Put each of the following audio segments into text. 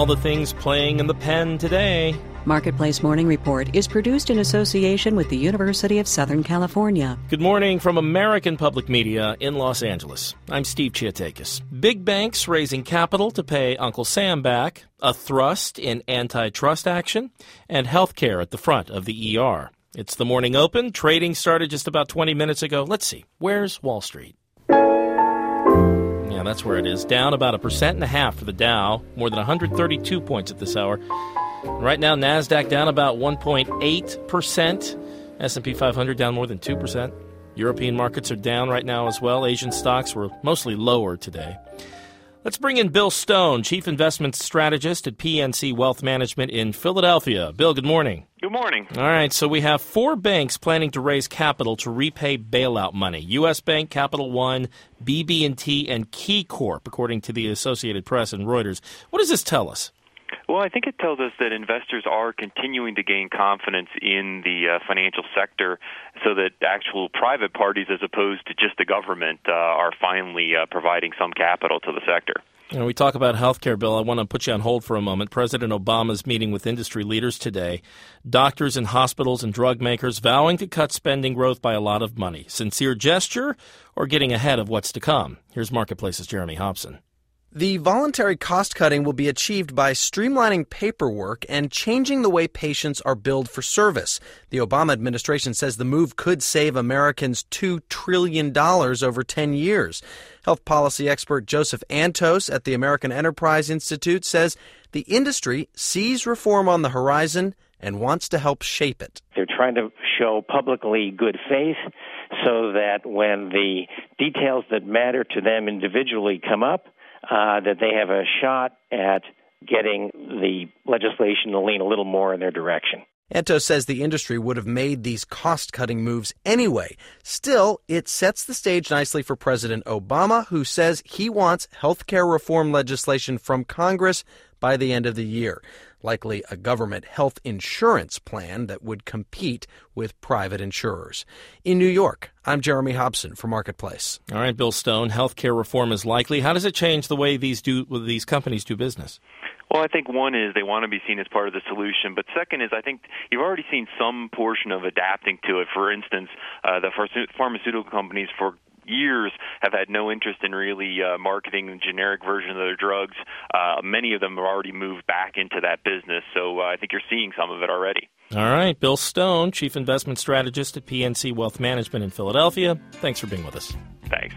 all the things playing in the pen today. Marketplace Morning Report is produced in association with the University of Southern California. Good morning from American Public Media in Los Angeles. I'm Steve Chiatakis. Big banks raising capital to pay Uncle Sam back, a thrust in antitrust action, and healthcare at the front of the ER. It's the morning open. Trading started just about 20 minutes ago. Let's see. Where's Wall Street? Yeah, that's where it is. Down about 1.5% for the Dow. More than 132 points at this hour. Right now, NASDAQ down about 1.8%. S&P 500 down more than 2%. European markets are down right now as well. Asian stocks were mostly lower today. Let's bring in Bill Stone, Chief Investment Strategist at PNC Wealth Management in Philadelphia. Bill, good morning. Good morning. All right, so we have 4 banks planning to raise capital to repay bailout money. U.S. Bank, Capital One, BB&T, and KeyCorp, according to the Associated Press and Reuters. What does this tell us? Well, I think it tells us that investors are continuing to gain confidence in the financial sector so that actual private parties, as opposed to just the government, are finally providing some capital to the sector. You know, we talk about healthcare, Bill. I want to put you on hold for a moment. President Obama's meeting with industry leaders today. Doctors and hospitals and drug makers vowing to cut spending growth by a lot of money. Sincere gesture or getting ahead of what's to come? Here's Marketplace's Jeremy Hobson. The voluntary cost-cutting will be achieved by streamlining paperwork and changing the way patients are billed for service. The Obama administration says the move could save Americans $2 trillion over 10 years. Health policy expert Joseph Antos at the American Enterprise Institute says the industry sees reform on the horizon and wants to help shape it. They're trying to show publicly good faith so that when the details that matter to them individually come up, that they have a shot at getting the legislation to lean a little more in their direction. Antos says the industry would have made these cost-cutting moves anyway. Still, it sets the stage nicely for President Obama, who says he wants health care reform legislation from Congress by the end of the year. Likely a government health insurance plan that would compete with private insurers. In New York, I'm Jeremy Hobson for Marketplace. All right, Bill Stone, healthcare reform is likely. How does it change the way these companies do business? Well, I think one is they want to be seen as part of the solution, but second is I think you've already seen some portion of adapting to it. For instance, the pharmaceutical companies for years have had no interest in really marketing the generic version of their drugs. Many of them have already moved back into that business, so I think you're seeing some of it already. All right, Bill Stone, Chief Investment Strategist at PNC Wealth Management in Philadelphia. Thanks for being with us. Thanks.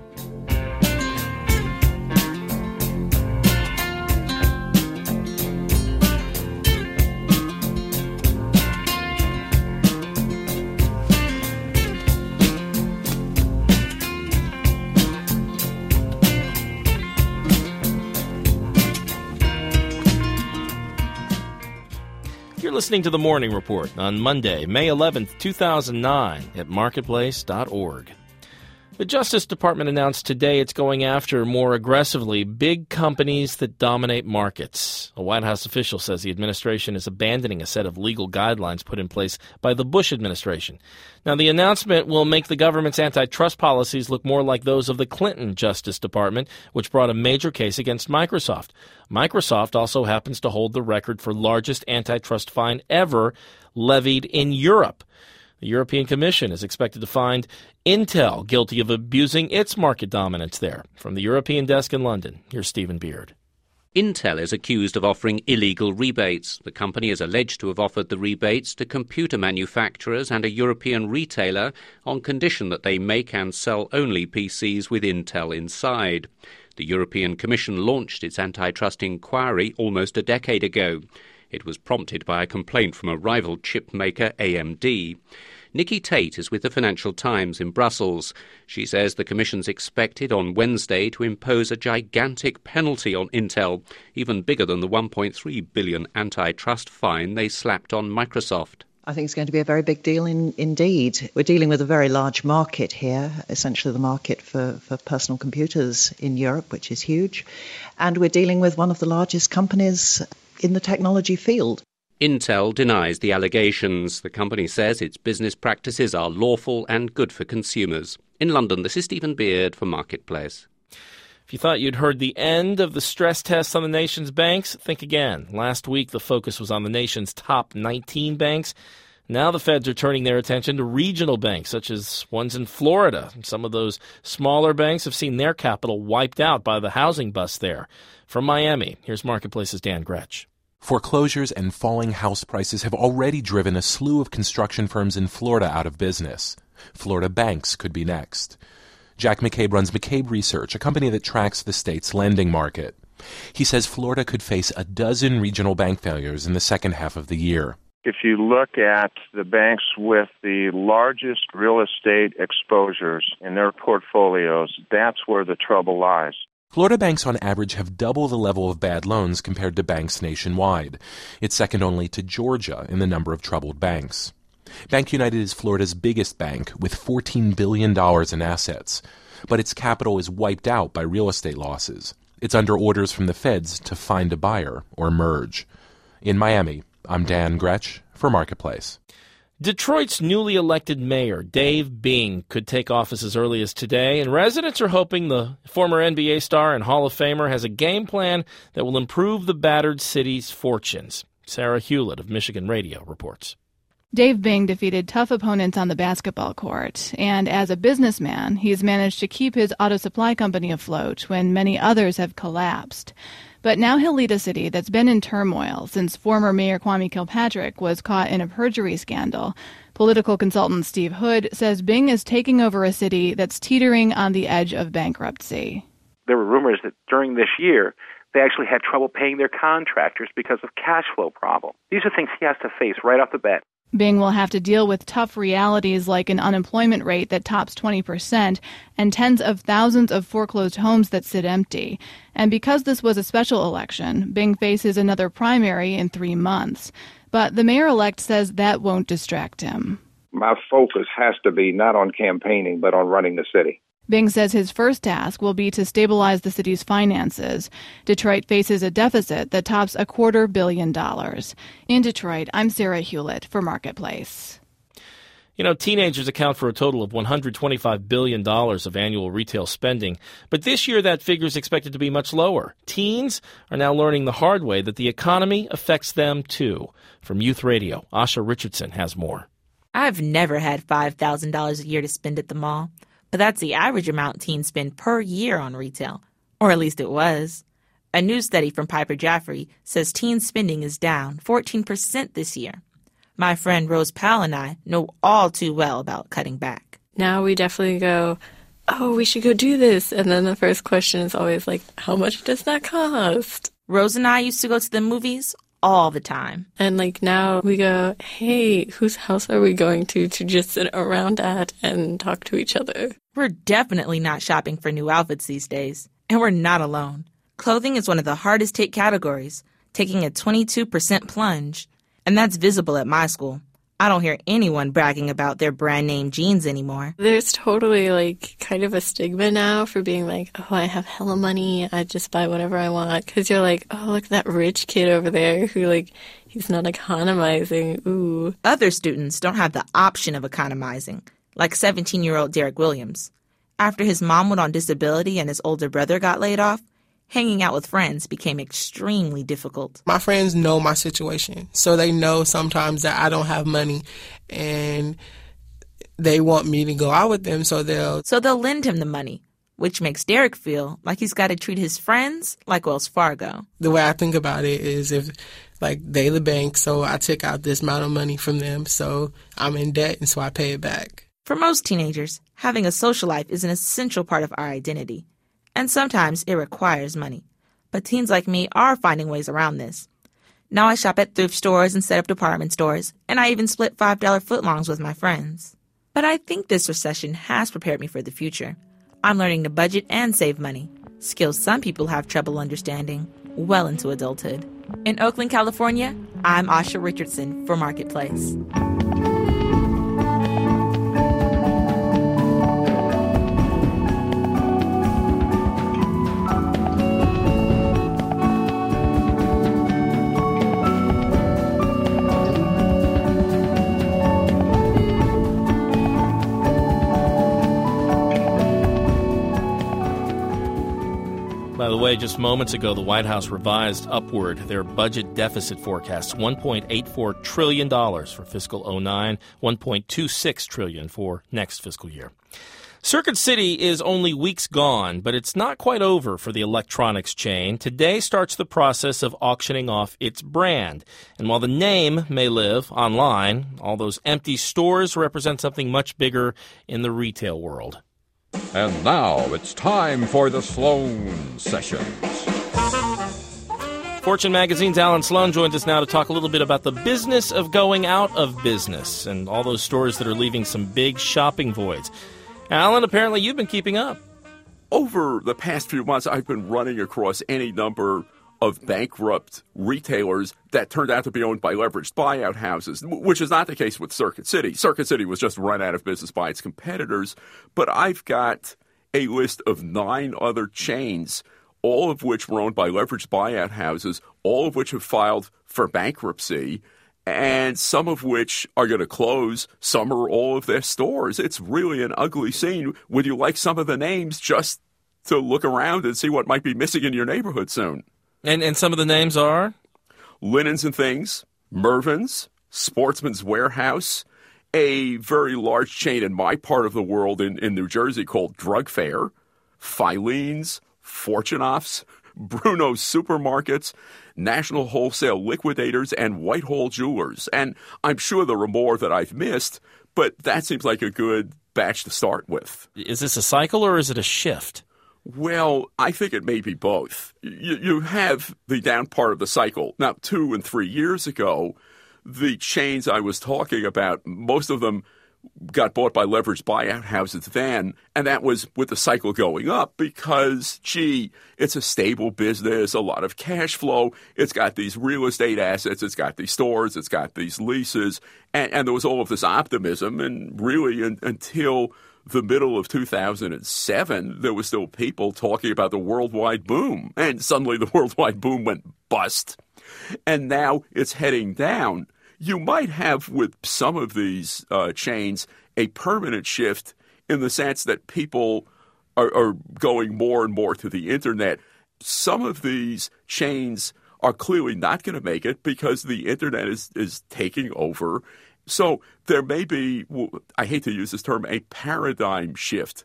You're listening to The Morning Report on Monday, May 11th, 2009 at marketplace.org. The Justice Department announced today it's going after more aggressively big companies that dominate markets. A White House official says the administration is abandoning a set of legal guidelines put in place by the Bush administration. Now, the announcement will make the government's antitrust policies look more like those of the Clinton Justice Department, which brought a major case against Microsoft. Microsoft also happens to hold the record for largest antitrust fine ever levied in Europe. The European Commission is expected to find Intel guilty of abusing its market dominance there. From the European desk in London, here's Stephen Beard. Intel is accused of offering illegal rebates. The company is alleged to have offered the rebates to computer manufacturers and a European retailer on condition that they make and sell only PCs with Intel inside. The European Commission launched its antitrust inquiry almost a decade ago. It was prompted by a complaint from a rival chip maker, AMD. Nikki Tate is with the Financial Times in Brussels. She says the Commission's expected on Wednesday to impose a gigantic penalty on Intel, even bigger than the $1.3 billion antitrust fine they slapped on Microsoft. I think it's going to be a very big deal indeed. We're dealing with a very large market here, essentially the market for personal computers in Europe, which is huge. And we're dealing with one of the largest companies in the technology field. Intel denies the allegations. The company says its business practices are lawful and good for consumers. In London, this is Stephen Beard for Marketplace. If you thought you'd heard the end of the stress tests on the nation's banks, think again. Last week, the focus was on the nation's top 19 banks. Now the feds are turning their attention to regional banks, such as ones in Florida. Some of those smaller banks have seen their capital wiped out by the housing bust there. From Miami, here's Marketplace's Dan Gretsch. Foreclosures and falling house prices have already driven a slew of construction firms in Florida out of business. Florida banks could be next. Jack McCabe runs McCabe Research, a company that tracks the state's lending market. He says Florida could face a dozen regional bank failures in the second half of the year. If you look at the banks with the largest real estate exposures in their portfolios, that's where the trouble lies. Florida banks on average have double the level of bad loans compared to banks nationwide. It's second only to Georgia in the number of troubled banks. BankUnited is Florida's biggest bank with $14 billion in assets, but its capital is wiped out by real estate losses. It's under orders from the feds to find a buyer or merge. In Miami, I'm Dan Gretsch for Marketplace. Detroit's newly elected mayor, Dave Bing, could take office as early as today, and residents are hoping the former NBA star and Hall of Famer has a game plan that will improve the battered city's fortunes. Sarah Hewlett of Michigan Radio reports. Dave Bing defeated tough opponents on the basketball court, and as a businessman, he's managed to keep his auto supply company afloat when many others have collapsed. But now he'll lead a city that's been in turmoil since former Mayor Kwame Kilpatrick was caught in a perjury scandal. Political consultant Steve Hood says Bing is taking over a city that's teetering on the edge of bankruptcy. There were rumors that during this year, they actually had trouble paying their contractors because of cash flow problems. These are things he has to face right off the bat. Bing will have to deal with tough realities like an unemployment rate that tops 20% and tens of thousands of foreclosed homes that sit empty. And because this was a special election, Bing faces another primary in 3 months. But the mayor-elect says that won't distract him. My focus has to be not on campaigning, but on running the city. Bing says his first task will be to stabilize the city's finances. Detroit faces a deficit that tops $250 million. In Detroit, I'm Sarah Hewlett for Marketplace. You know, teenagers account for a total of $125 billion of annual retail spending, but this year that figure is expected to be much lower. Teens are now learning the hard way that the economy affects them too. From Youth Radio, Asha Richardson has more. I've never had $5,000 a year to spend at the mall. But that's the average amount teens spend per year on retail. Or at least it was. A new study from Piper Jaffray says teen spending is down 14% this year. My friend Rose Powell and I know all too well about cutting back. Now we definitely go, oh, we should go do this. And then the first question is always like, how much does that cost? Rose and I used to go to the movies all the time. And like now we go, hey, whose house are we going to just sit around at and talk to each other? We're definitely not shopping for new outfits these days. And we're not alone. Clothing is one of the hardest hit categories, taking a 22% plunge. And that's visible at my school. I don't hear anyone bragging about their brand name jeans anymore. There's totally like kind of a stigma now for being like, oh, I have hella money. I just buy whatever I want. Because you're like, oh, look at that rich kid over there who like, he's not economizing. Ooh. Other students don't have the option of economizing, like 17-year-old Derek Williams. After his mom went on disability and his older brother got laid off, hanging out with friends became extremely difficult. My friends know my situation, so they know sometimes that I don't have money, and they want me to go out with them, so they'll lend him the money, which makes Derek feel like he's got to treat his friends like Wells Fargo. The way I think about it is if, like, they the bank, so I took out this amount of money from them, so I'm in debt, and so I pay it back. For most teenagers, having a social life is an essential part of our identity. And sometimes it requires money. But teens like me are finding ways around this. Now I shop at thrift stores instead of department stores, and I even split $5 footlongs with my friends. But I think this recession has prepared me for the future. I'm learning to budget and save money, skills some people have trouble understanding well into adulthood. In Oakland, California, I'm Asha Richardson for Marketplace. way, just moments ago, the White House revised upward their budget deficit forecasts, $1.84 trillion for fiscal 09, $1.26 trillion for next fiscal year. Circuit City is only weeks gone, but it's not quite over for the electronics chain. Today starts the process of auctioning off its brand. And while the name may live online, all those empty stores represent something much bigger in the retail world. And now it's time for the Sloan Sessions. Fortune Magazine's Alan Sloan joins us now to talk a little bit about the business of going out of business and all those stores that are leaving some big shopping voids. Alan, apparently you've been keeping up. Over the past few months, I've been running across any number of bankrupt retailers that turned out to be owned by leveraged buyout houses, which is not the case with Circuit City. Circuit City was just run out of business by its competitors. But I've got a list of 9 other chains, all of which were owned by leveraged buyout houses, all of which have filed for bankruptcy, and some of which are going to close, some or all of their stores. It's really an ugly scene. Would you like some of the names just to look around and see what might be missing in your neighborhood soon? And some of the names are? Linens and Things, Mervyn's, Sportsman's Warehouse, a very large chain in my part of the world in New Jersey called Drug Fair, Filene's, Fortunoff's, Bruno's Supermarkets, National Wholesale Liquidators, and Whitehall Jewelers. And I'm sure there are more that I've missed, but that seems like a good batch to start with. Is this a cycle or is it a shift? Well, I think it may be both. You have the down part of the cycle. Now, 2 and 3 years ago, the chains I was talking about, most of them got bought by leveraged buyout houses then, and that was with the cycle going up because, it's a stable business, a lot of cash flow. It's got these real estate assets. It's got these stores. It's got these leases. And there was all of this optimism. And really, until the middle of 2007, there was still people talking about the worldwide boom. And suddenly the worldwide boom went bust. And now it's heading down. You might have with some of these chains a permanent shift in the sense that people are going more and more to the internet. Some of these chains are clearly not going to make it because the internet is taking over. So there may be, I hate to use this term, a paradigm shift.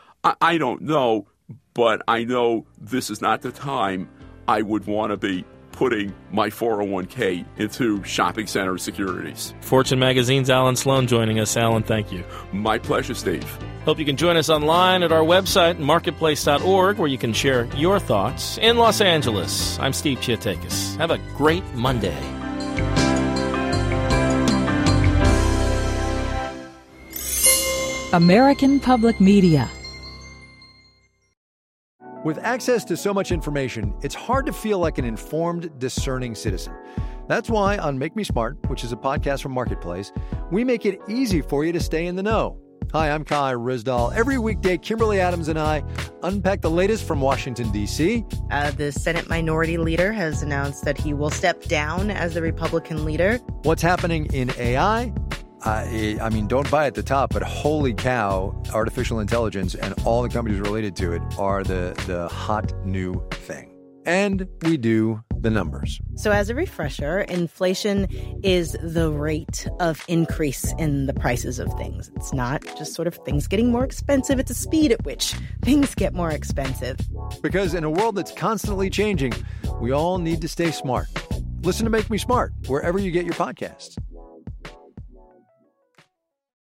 I don't know, but I know this is not the time I would want to be putting my 401k into shopping center securities. Fortune Magazine's Alan Sloan joining us. Alan, thank you. My pleasure, Steve. Hope you can join us online at our website, marketplace.org, where you can share your thoughts. In Los Angeles, I'm Steve Chiatakis. Have a great Monday. American Public Media. With access to so much information, it's hard to feel like an informed, discerning citizen. That's why on Make Me Smart, which is a podcast from Marketplace, we make it easy for you to stay in the know. Hi, I'm Kai Rizdal. Every weekday, Kimberly Adams and I unpack the latest from Washington, D.C. The Senate Minority Leader has announced that he will step down as the Republican leader. What's happening in AI? I mean, don't buy at the top, but holy cow, artificial intelligence and all the companies related to it are the hot new thing. And we do the numbers. So as a refresher, inflation is the rate of increase in the prices of things. It's not just sort of things getting more expensive. It's a speed at which things get more expensive. Because in a world that's constantly changing, we all need to stay smart. Listen to Make Me Smart wherever you get your podcasts.